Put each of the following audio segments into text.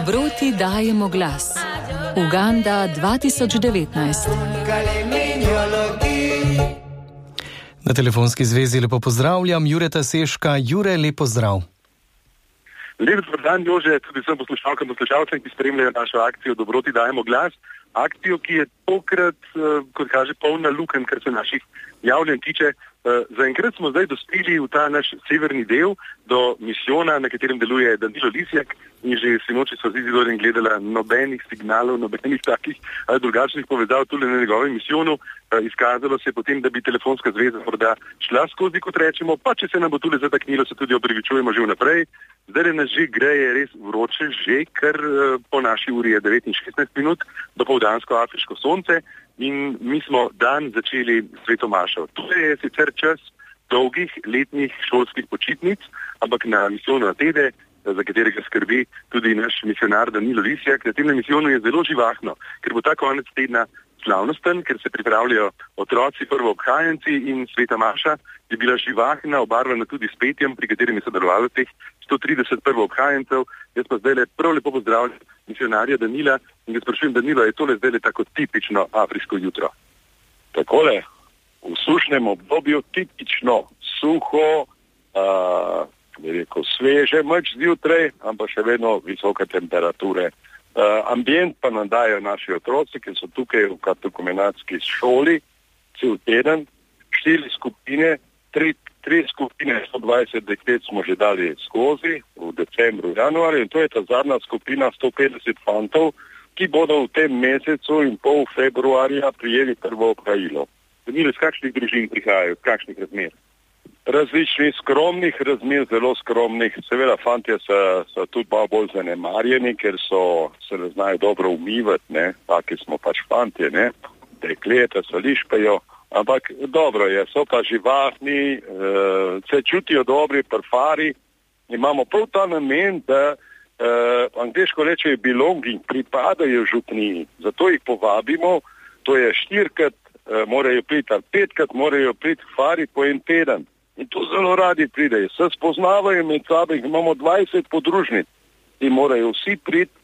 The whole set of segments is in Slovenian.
Dobroti dajemo glas. Uganda 2019. Na telefonski zvezi lepo pozdravljam Jureta Seška. Jure, lep pozdrav. Lep dober dan, Jože, tudi vsem poslušalkam in poslušalcem, ki spremljajo našo akcijo Dobroti dajemo glas. Akcijo, ki je tokrat, kot kaže, polna lukenj, kar se naših javljanj tiče. Zaenkrat smo zdaj dospeli v ta naš severni del do misijona, na katerem deluje Danilo Lisjak, in že sinoči so z Izidorjem gledala nobenih signalov, nobenih takih drugačnih povezav tudi na njegovem misijonu. Izkazalo se je potem, da bi telefonska zveza morda šla skozi, kot rečemo, pa če se nam bo tudi zataknilo, se tudi opravičujemo že vnaprej. Zdaj nas že greje res vroče, že kar po naši uri je 9:16 minut, dopoldansko afriško sonce, in mi smo dan začeli sveto mašo. To je sicer čas dolgih letnih šolskih počitnic, ampak na misijonu Atede, za katerega skrbi tudi naš misionar Danilo Lisjak, na tem misijonu je zelo živahno, ker bo ta konec tedna slavnosten, ker se pripravljajo otroci, prvoobhajenci, in sveta maša je bila živahna, obarvana tudi s petjem, pri katerem je sodelovalo teh 130 prvoobhajencev. Jaz pa zdaj prav lepo pozdravljam misionarja Danila in ga sprašujem, Danilo, je tole zdaj tako tipično afriško jutro? Takole, v sušnem obdobju tipično suho, sveže mač zjutraj, ampak še vedno visoke temperature. Ambient pa nam dajo naši otroci, ki so tukaj v katekomenatski šoli cel teden, 4 skupine, 3 skupine 120 deklet smo že dali skozi v decembru, januarju, in to je ta zadnja skupina 150 fantov, ki bodo v tem mesecu in pol februarja prijeli prvo opravilo. Danilo, z kakšnih družin prihajajo, z kakšnih razmer? Različnih skromnih razmer, zelo skromnih. Seveda fantje so tudi malo bolj zanemarjeni, ker se ne znajo dobro umivati, ne. Taki smo pač fantje, ne. Dekleta se lišpajo, ampak dobro je, so pa živahni, se čutijo dobri, prfari. Imamo prav ta namen, da angleško rečejo belonging, pripadajo župniji. Zato jih povabimo, to je 4-krat morajo priti, ali 5-krat morajo priti fari po en teden. In to zelo radi pridejo. Se spoznavajo med sabo, imamo 20 podružnic in morajo vsi priti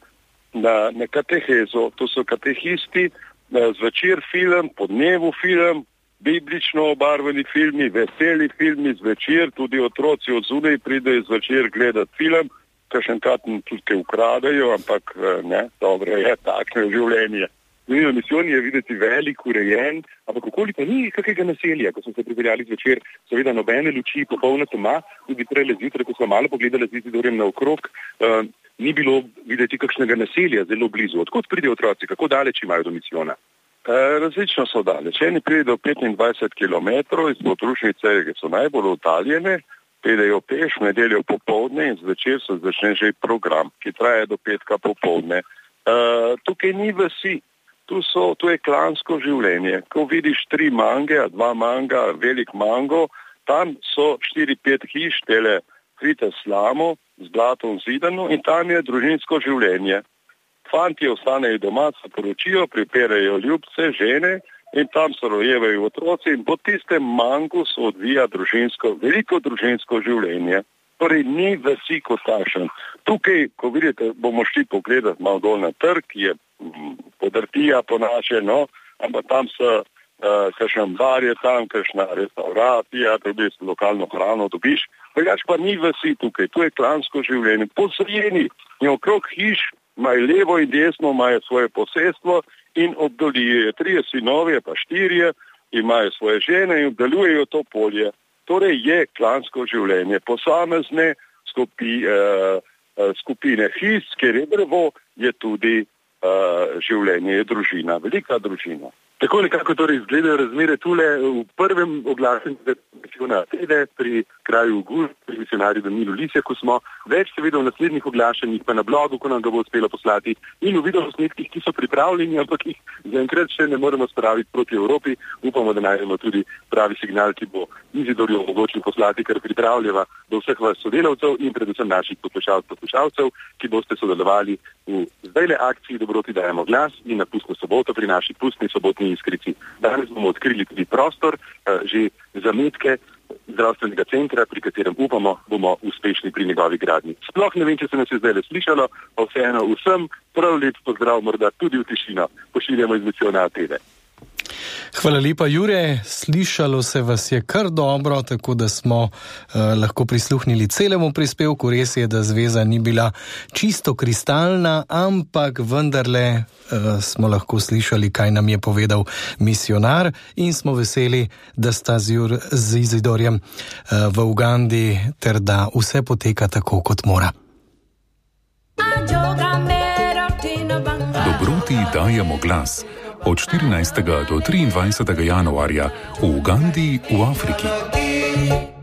na katehezo. To so katehisti, zvečer film, po dnevu film, biblično obarvani filmi, veseli filmi zvečer, tudi otroci od zunaj pridejo zvečer gledati film, kakšenkrat tudi kaj ukradajo, ampak ne, dobro je, takšno je življenje. Na misijoni je videti velik, urejen, ampak okoli pa ni kakega naselja, ko smo se pripeljali zvečer, seveda nobene luči, popolna tema, tudi prej zjutraj, ko smo malo pogledali z Izidorjem naokrog, ni bilo videti kakšnega naselja zelo blizu. Odkot pridejo otroci, kako daleč imajo do misijona? Različno so daleč. Eni pridejo 25 kilometrov iz podružnice, ki so najbolj oddaljene, pridejo peš v nedeljo popoldne in zvečer se začne že program, ki traja do petka popoldne. Tukaj ni vasi. Tu je klansko življenje. Ko vidiš 3 mange, 2 manga, velik mango, tam so 4-5 hiš, tele krite slamo, z blatom zidano, in tam je družinsko življenje. Fanti ostanejo doma, se poročijo, priperajo ljubce, žene, in tam se rojevajo otroci, in po tistem mangu se odvija veliko družinsko življenje. Torej ni vasi kot takšen. Tukaj, ko vidite, bomo šli pogledati malo dol na trg, je podrtija po naše, no, ampak tam so kakšen bar je tam, kakšna restauracija, dobiš lokalno hrano, dobiš. Drugač pa ni vasi tukaj, tu je klansko življenje. Posejeni in okrog hiš imajo levo in desno, imajo svoje posestvo in obdelujejo. 3 sinovi, pa 4 imajo svoje žene in obdelujejo to polje. Torej je klansko življenje. Posamezne skupine hiš, ker je drevo, je tudi življenje, je družina, velika družina. Tako nekako torej izgledajo razmere tule v prvem oglašenju misijona Atede pri kraju Ugul, pri misionarju Danilu Lisjaku smo. Več seveda v naslednjih oglašanjih, pa na blogu, ko nam ga bo uspelo poslati, in v videoposnetkih, ki so pripravljeni, ampak jih zaenkrat še ne moremo spraviti proti Evropi. Upamo, da najdemo tudi pravi signal, ki bo Izidorju omogočil poslati, kar pripravljava do vseh vas sodelavcev in predvsem naših poslušalcev, ki boste sodelovali v zdajle akciji Dobroti dajemo glas in na pustno soboto pri naši pustni sobotni iskrici. Danes bomo odkrili tudi prostor, že zametke zdravstvenega centra, pri katerem upamo, bomo uspešni pri njegovi gradnji. Sploh ne vem, če se nas je zdaj le slišalo, pa vseeno vsem prav lep pozdrav, morda tudi v tišino, pošiljamo iz Nacionalne TV. Hvala lepa, Jure. Slišalo se vas je kar dobro, tako da smo lahko prisluhnili celemu prispevku. Res je, da zveza ni bila čisto kristalna, ampak vendarle smo lahko slišali, kaj nam je povedal misionar in smo veseli, da sta z Izidorjem v Ugandi ter da vse poteka tako, kot mora. Dobroti dajemo glas. Od 14. do 23. januarja v Ugandi v Afriki.